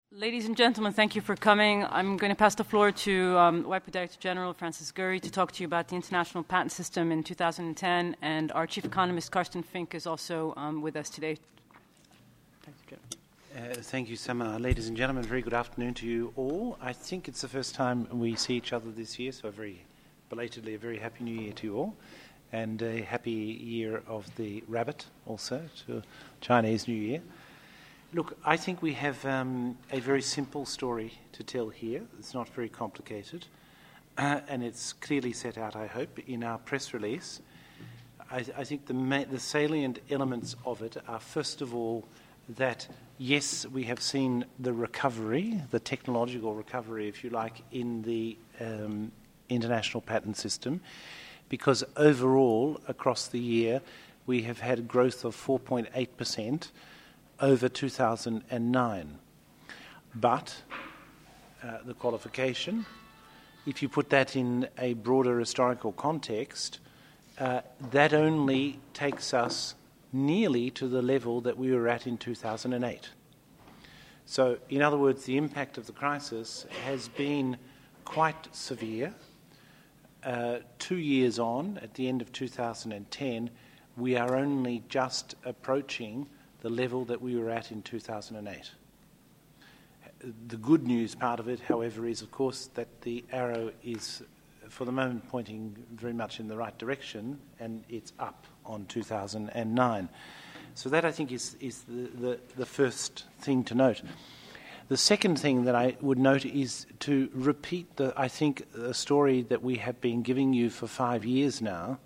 Ladies and gentlemen, thank you for coming. I'm going to pass the floor to WIPO Director General Francis Gurry to talk to you about the international patent system in 2010, and our Chief Economist, Karsten Fink, is also with us today. Thank you, Samar. Ladies and gentlemen, very good afternoon to you all. I think it's the first time we see each other this year, so belatedly a very happy New Year to you all, and a happy year of the rabbit also, to Chinese New Year. Look, I think we have a very simple story to tell here. It's not very complicated, and it's clearly set out, I hope, in our press release. I think the salient elements of it are, first of all, that, yes, we have seen the recovery, the technological recovery, if you like, in the international patent system, because overall, across the year, we have had growth of 4.8%, over 2009. But the qualification, if you put that in a broader historical context, that only takes us nearly to the level that we were at in 2008. So, in other words, the impact of the crisis has been quite severe. 2 years on, at the end of 2010, we are only just approaching the level that we were at in 2008. The good news part of it, however, is, of course, that the arrow is, for the moment, pointing very much in the right direction, and it's up on 2009. So that, I think, is the first thing to note. The second thing that I would note is to repeat, I think, a story that we have been giving you for 5 years now,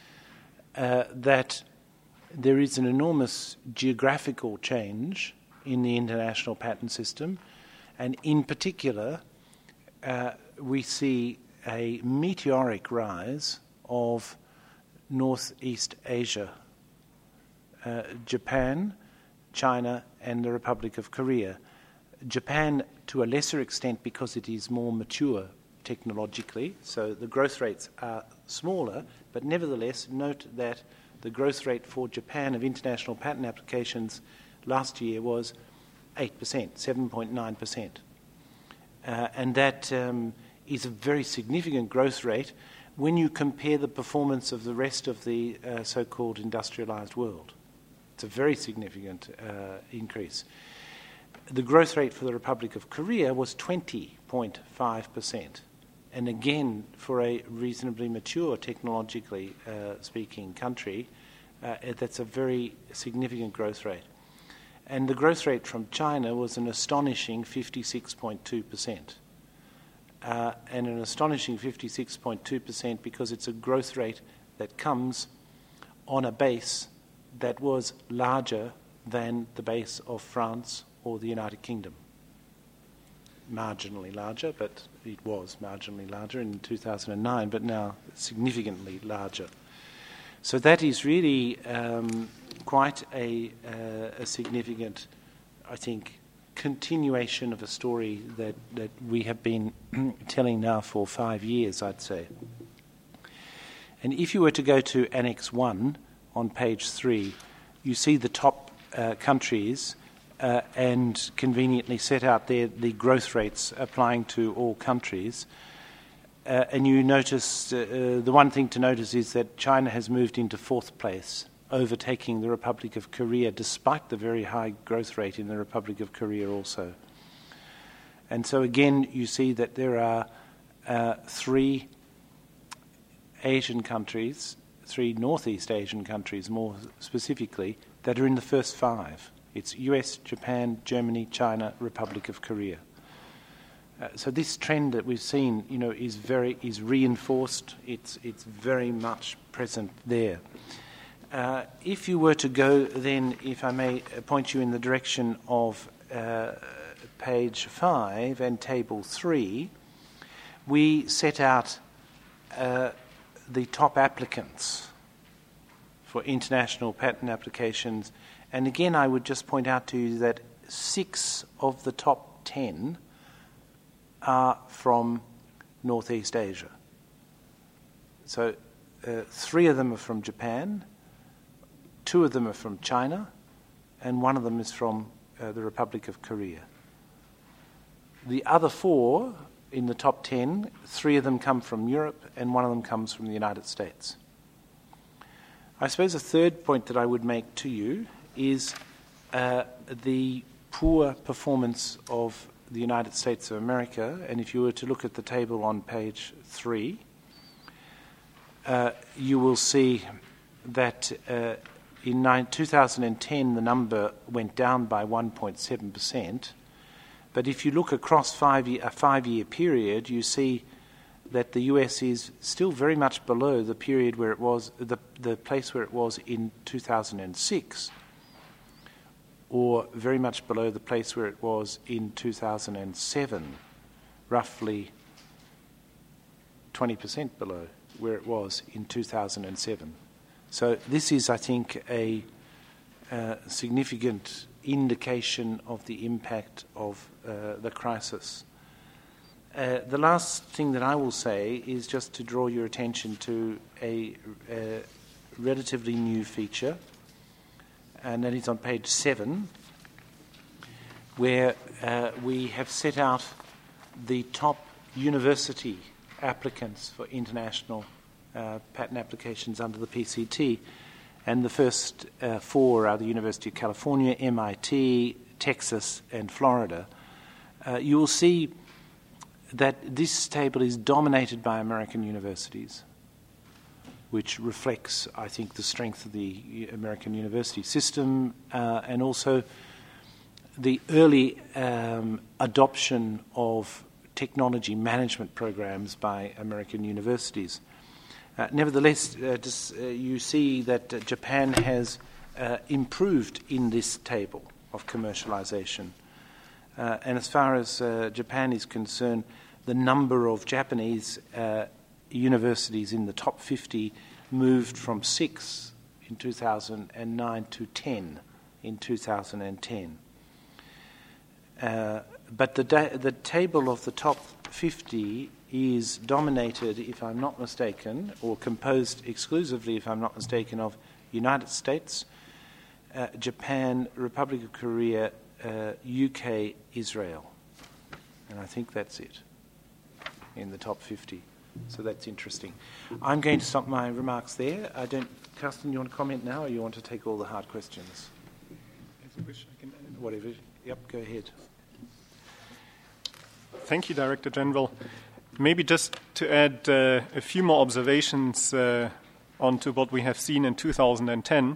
that there is an enormous geographical change in the international patent system, and in particular, we see a meteoric rise of Northeast Asia, Japan, China, and the Republic of Korea. Japan, to a lesser extent, because it is more mature technologically, so the growth rates are smaller, but nevertheless, note that the growth rate for Japan of international patent applications last year was 8%, 7.9%. And that is a very significant growth rate when you compare the performance of the rest of the so-called industrialized world. It's a very significant increase. The growth rate for the Republic of Korea was 20.5%. And again, for a reasonably mature, technologically speaking country, that's a very significant growth rate. And the growth rate from China was an astonishing 56.2%. And an astonishing 56.2% because it's a growth rate that comes on a base that was larger than the base of France or the United Kingdom. Marginally larger, but it was marginally larger in 2009, but now significantly larger. So that is really quite a significant, I think, continuation of a story that we have been telling now for 5 years, I'd say. And if you were to go to Annex 1 on page 3, you see the top countries and conveniently set out there the growth rates applying to all countries. And you notice, the one thing to notice is that China has moved into 4th place, overtaking the Republic of Korea, despite the very high growth rate in the Republic of Korea also. And so again, you see that there are 3 Asian countries, 3 Northeast Asian countries more specifically, that are in the first 5. It's US, Japan, Germany, China, Republic of Korea. So this trend that we've seen, is reinforced. It's very much present there. If you were to go, then, if I may point you in the direction of page 5 and table 3, we set out the top applicants for international patent applications. And again, I would just point out to you that 6 of the top 10 are from Northeast Asia. So 3 of them are from Japan, 2 of them are from China, and 1 of them is from the Republic of Korea. The other 4 in the top 10, 3 of them come from Europe and 1 of them comes from the United States. I suppose a third point that I would make to you is the poor performance of the United States of America. And if you were to look at the table on page 3, you will see that in 2010 the number went down by 1.7%. But if you look across a 5-year period, you see that the US is still very much below the period where it was, the place where it was in 2006, or very much below the place where it was in 2007, roughly 20% below where it was in 2007. So this is, I think, a significant indication of the impact of the crisis. The last thing that I will say is just to draw your attention to a relatively new feature, and that is on page 7, where we have set out the top university applicants for international patent applications under the PCT. And the first 4 are the University of California, MIT, Texas, and Florida. You will see that this table is dominated by American universities, which reflects, I think, the strength of the American university system and also the early adoption of technology management programs by American universities. Nevertheless, you see that Japan has improved in this table of commercialization. And as far as Japan is concerned, the number of Japanese universities in the top 50 moved from 6 in 2009 to 10 in 2010. But the table of the top 50 is dominated, if I'm not mistaken, or composed exclusively, if I'm not mistaken, of United States, Japan, Republic of Korea, UK, Israel. And I think that's it in the top 50. So that's interesting. I'm going to stop my remarks there. Carsten, you want to comment now, or you want to take all the hard questions? If you wish, I can add. Whatever. Yep, go ahead. Thank you, Director General. Maybe just to add a few more observations onto what we have seen in 2010.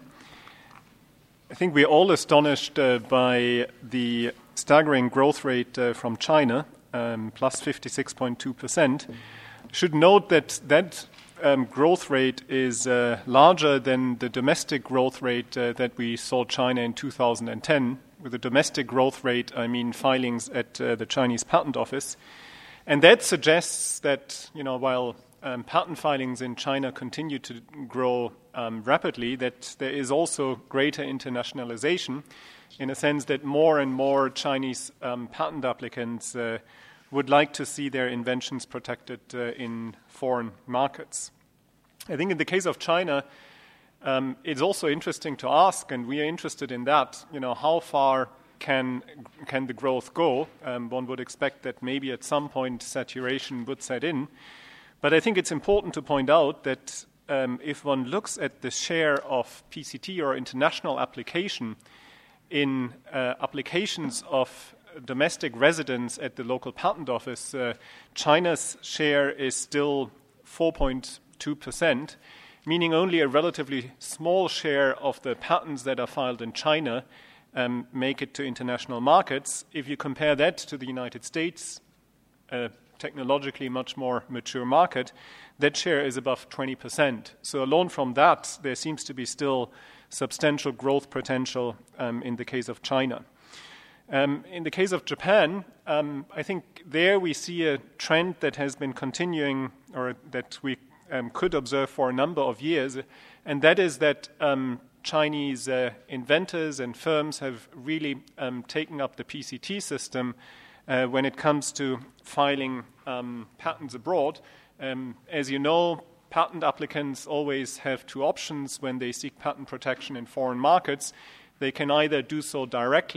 I think we're all astonished by the staggering growth rate from China, plus 56.2%. Should note that growth rate is larger than the domestic growth rate that we saw China in 2010. With the domestic growth rate, I mean filings at the Chinese Patent Office. And that suggests that, while patent filings in China continue to grow rapidly, that there is also greater internationalization in a sense that more and more Chinese patent applicants would like to see their inventions protected in foreign markets. I think in the case of China, it's also interesting to ask, and we are interested in that, how far can the growth go? One would expect that maybe at some point saturation would set in. But I think it's important to point out that if one looks at the share of PCT or international application in applications of domestic residents at the local patent office, China's share is still 4.2%, meaning only a relatively small share of the patents that are filed in China make it to international markets. If you compare that to the United States, a technologically much more mature market, that share is above 20%. So alone from that, there seems to be still substantial growth potential in the case of China. In the case of Japan, I think there we see a trend that has been continuing, or that we could observe for a number of years, and that is that Chinese inventors and firms have really taken up the PCT system when it comes to filing patents abroad. As you know, patent applicants always have 2 options when they seek patent protection in foreign markets. They can either do so directly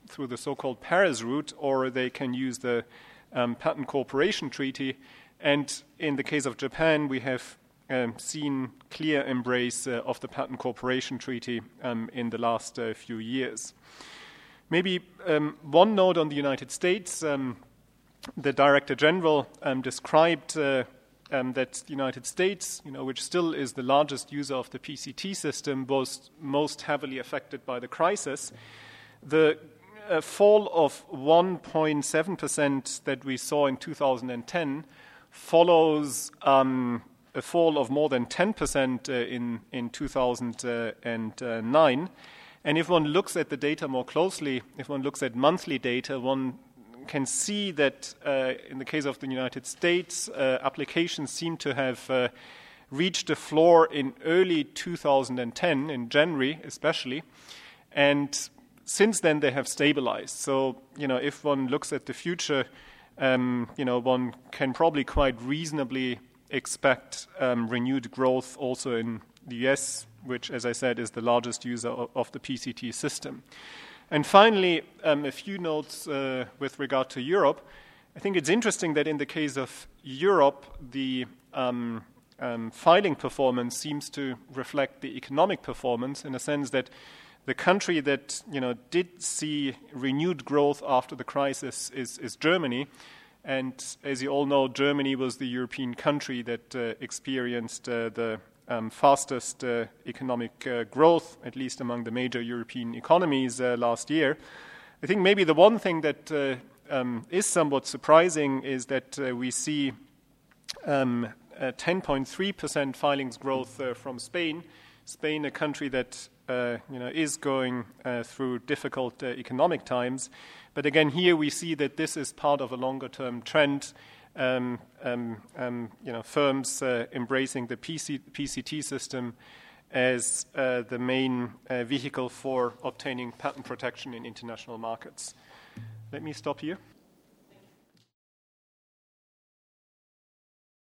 through the so-called Paris route, or they can use the Patent Cooperation Treaty. And in the case of Japan, we have seen clear embrace of the Patent Cooperation Treaty in the last few years. Maybe one note on the United States. The Director General described that the United States, which still is the largest user of the PCT system, was most heavily affected by the crisis. The fall of 1.7% that we saw in 2010 follows a fall of more than 10% in 2009. And if one looks at the data more closely, if one looks at monthly data, one can see that in the case of the United States, applications seem to have reached a floor in early 2010, in January especially, and since then they have stabilized. So, if one looks at the future, one can probably quite reasonably expect renewed growth also in the US, which, as I said, is the largest user of the PCT system. And finally, a few notes with regard to Europe. I think it's interesting that in the case of Europe, the filing performance seems to reflect the economic performance, in a sense that the country that did see renewed growth after the crisis is Germany. And as you all know, Germany was the European country that experienced the fastest economic growth, at least among the major European economies last year. I think maybe the one thing that is somewhat surprising is that we see 10.3% filings growth from Spain. Spain, a country that is going through difficult economic times. But again, here we see that this is part of a longer-term trend. Firms embracing the PCT system as the main vehicle for obtaining patent protection in international markets. Let me stop here.